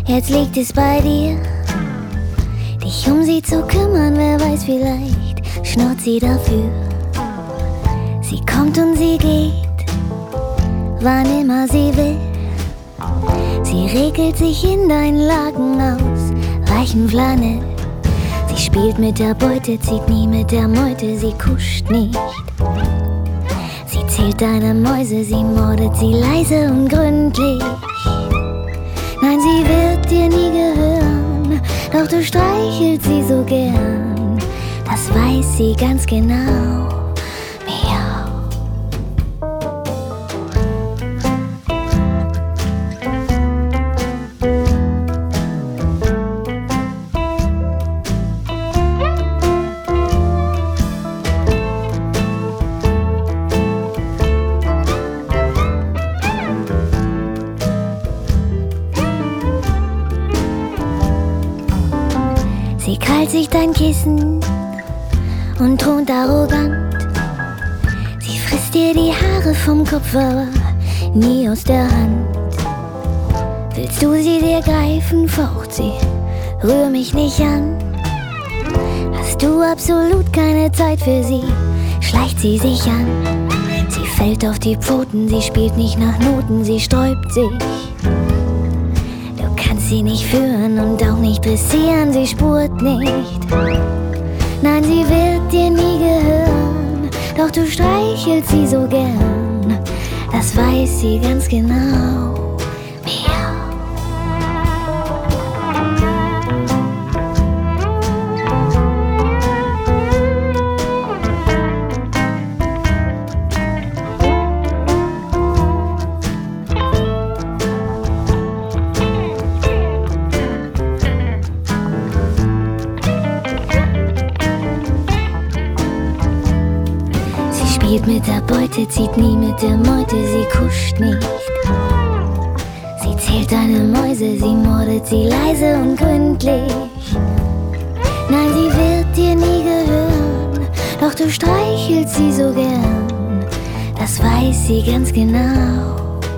Jetzt liegt es bei dir, dich um sie zu kümmern. Wer weiß, vielleicht schnurrt sie dafür. Sie kommt und sie geht, wann immer sie will. Sie regelt sich in dein Laken aus weichem Flanell. Sie spielt mit der Beute, zieht nie mit der Meute, sie kuscht nicht. Sie zählt deine Mäuse, sie mordet sie leise und gründlich. Nein, sie wird dir nie gehören, doch du streichelst sie so gern. Das weiß sie ganz genau. Miau. Sie krallt sich dein Kissen und thront arrogant. Sie frisst dir die Haare vom Kopf, aber nie aus der Hand. Willst du sie dir greifen, faucht sie, rühr mich nicht an. Hast du absolut keine Zeit für sie, schleicht sie sich an. Sie fällt auf die Pfoten, sie spielt nicht nach Noten, sie sträubt sich. Sie nicht führen und auch nicht dressieren, sie spurt nicht. Nein, sie wird dir nie gehören, doch du streichelst sie so gern. Das weiß sie ganz genau. Miau. Spielt mit der Beute, zieht nie mit der Meute, sie kuscht nicht. Sie zählt deine Mäuse, sie mordet sie leise und gründlich. Nein, sie wird dir nie gehören, doch du streichelst sie so gern. Das weiß sie ganz genau.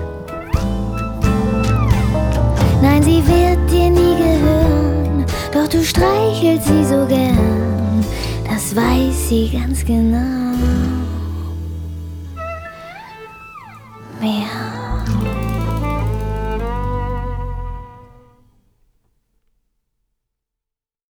Nein, sie wird dir nie gehören, doch du streichelst sie so gern. Das weiß sie ganz genau. Mehr.